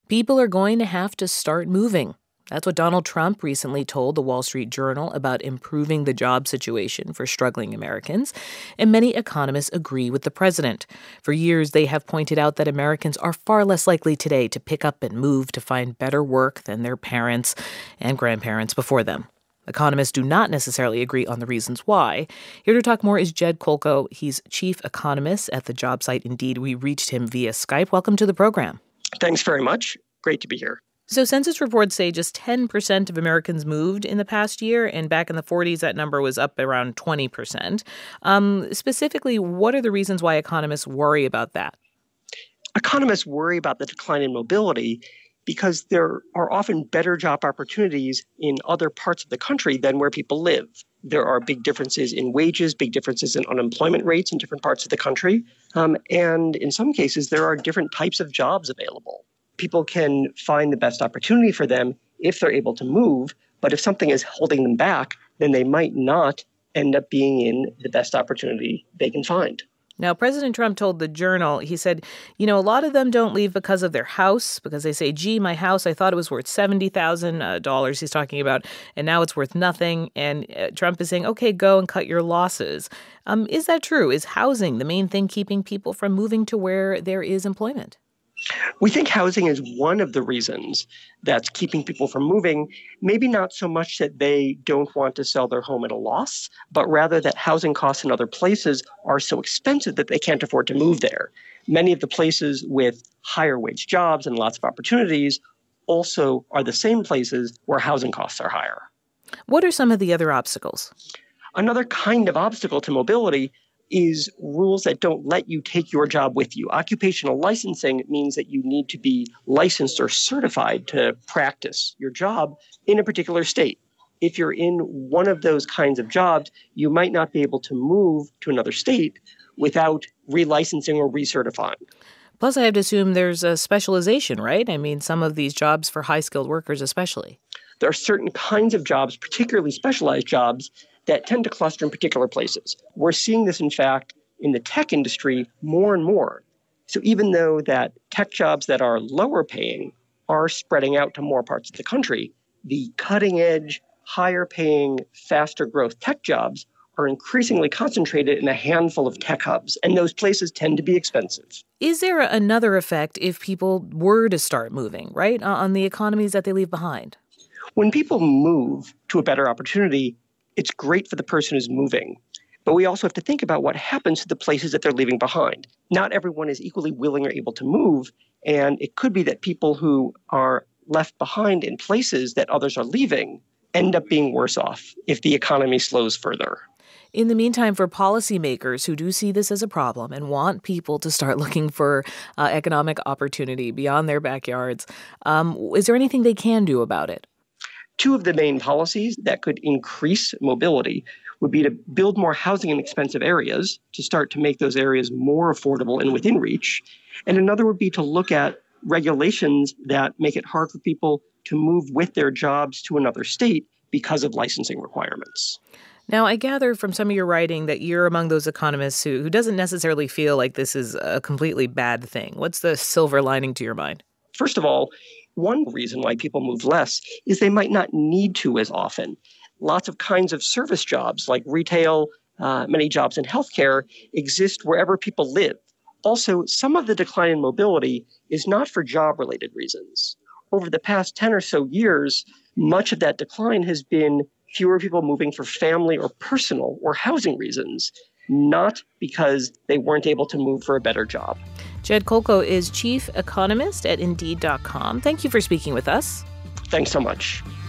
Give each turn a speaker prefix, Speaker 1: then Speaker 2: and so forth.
Speaker 1: People are going to have to start moving. That's what Donald Trump recently told the Wall Street Journal about improving the job situation for struggling Americans, and many economists agree with the president. For years, they have pointed out that Americans are far less likely today to pick up and move to find better work than their parents and grandparents before them. Economists do not necessarily agree on the reasons why. Here to talk more is Jed Kolko. He's chief economist at the job site Indeed. We reached him via Skype. Welcome to the program.
Speaker 2: Thanks very much. Great to be here.
Speaker 1: So census reports say just 10% of Americans moved in the past year, and back in the 40s, that number was up around 20%. Specifically, what are the reasons why economists worry about that?
Speaker 2: Economists worry about the decline in mobility because there are often better job opportunities in other parts of the country than where people live. There are big differences in wages, big differences in unemployment rates in different parts of the country. And in some cases, there are different types of jobs available. People can find the best opportunity for them if they're able to move, but if something is holding them back, then they might not end up being in the best opportunity they can find.
Speaker 1: Now, President Trump told the Journal, he said, a lot of them don't leave because of their house, because they say, gee, my house, I thought it was worth $70,000, he's talking about, and now it's worth nothing. And Trump is saying, okay, go and cut your losses. Is that true? Is housing the main thing keeping people from moving to where there is employment?
Speaker 2: We think housing is one of the reasons that's keeping people from moving, maybe not so much that they don't want to sell their home at a loss, but rather that housing costs in other places are so expensive that they can't afford to move there. Many of the places with higher wage jobs and lots of opportunities also are the same places where housing costs are higher.
Speaker 1: What are some of the other obstacles?
Speaker 2: Another kind of obstacle to mobility is rules that don't let you take your job with you. Occupational licensing means that you need to be licensed or certified to practice your job in a particular state. If you're in one of those kinds of jobs, you might not be able to move to another state without relicensing or recertifying.
Speaker 1: Plus, I have to assume there's a specialization, right? I mean, some of these jobs for high-skilled workers especially.
Speaker 2: There are certain kinds of jobs, particularly specialized jobs, that tend to cluster in particular places. We're seeing this, in fact, in the tech industry more and more. So even though that tech jobs that are lower paying are spreading out to more parts of the country, the cutting edge, higher paying, faster growth tech jobs are increasingly concentrated in a handful of tech hubs, and those places tend to be expensive.
Speaker 1: Is there another effect if people were to start moving, right, on the economies that they leave behind?
Speaker 2: When people move to a better opportunity, it's great for the person who's moving. But we also have to think about what happens to the places that they're leaving behind. Not everyone is equally willing or able to move, and it could be that people who are left behind in places that others are leaving end up being worse off if the economy slows further.
Speaker 1: In the meantime, for policymakers who do see this as a problem and want people to start looking for economic opportunity beyond their backyards, is there anything they can do about it?
Speaker 2: Two of the main policies that could increase mobility would be to build more housing in expensive areas to start to make those areas more affordable and within reach. And another would be to look at regulations that make it hard for people to move with their jobs to another state because of licensing requirements.
Speaker 1: Now, I gather from some of your writing that you're among those economists who doesn't necessarily feel like this is a completely bad thing. What's the silver lining to your mind?
Speaker 2: First of all, one reason why people move less is they might not need to as often. Lots of kinds of service jobs like retail, many jobs in healthcare exist wherever people live. Also, some of the decline in mobility is not for job-related reasons. Over the past 10 or so years, much of that decline has been fewer people moving for family or personal or housing reasons, not because they weren't able to move for a better job.
Speaker 1: Jed Kolko is chief economist at Indeed.com. Thank you for speaking with us.
Speaker 2: Thanks so much.